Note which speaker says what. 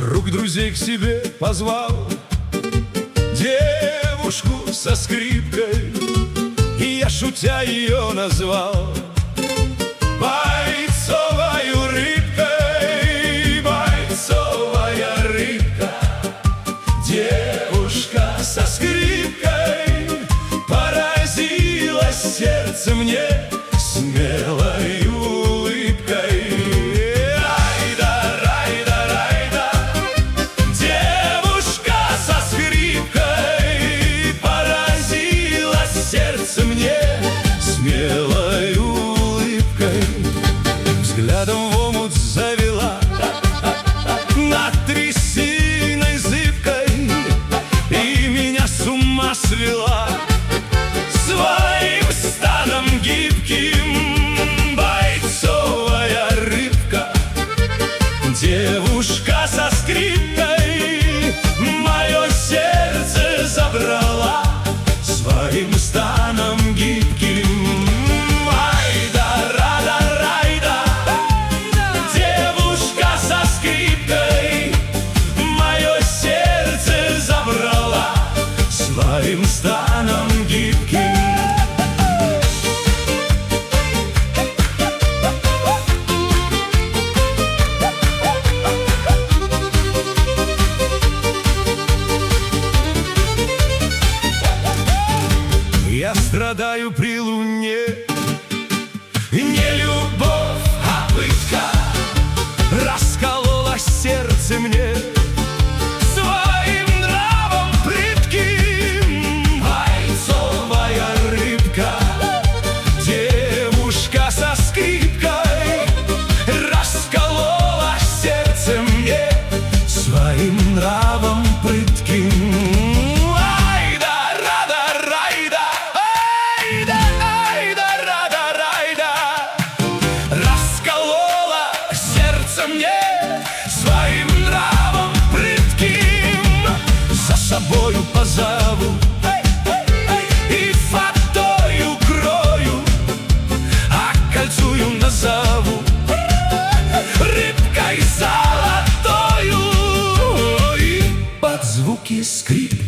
Speaker 1: Круг друзей к себе позвал девушку со скрипкой, и я, шутя, ее назвал бойцовою рыбкой. Бойцовая рыбка, девушка со скрипкой, поразила сердце мне смелой улыбкой. Райда, райда, райда, девушка со скрипкой, поразила сердце мне смелой улыбкой. Взглядом в омут завела, над трясиной зыбкой, и меня с ума свела своим станом гибким. Бойцовая рыбка, девушка со скрипкой, мое сердце забрала своим станом гибким. Айда, рада, райда, девушка со скрипкой, мое сердце забрала своим станом гибким. Я страдаю при луне, не любовь, а пытка расколола сердце мне своим нравом прытким. Бойцовая рыбка, девушка со скрипкой, расколола сердце мне своим нравом прытким. Мне своим нравом прытким за собою позову и фатой укрою, окольцую назову рыбкой золотою, и под звуки скрипки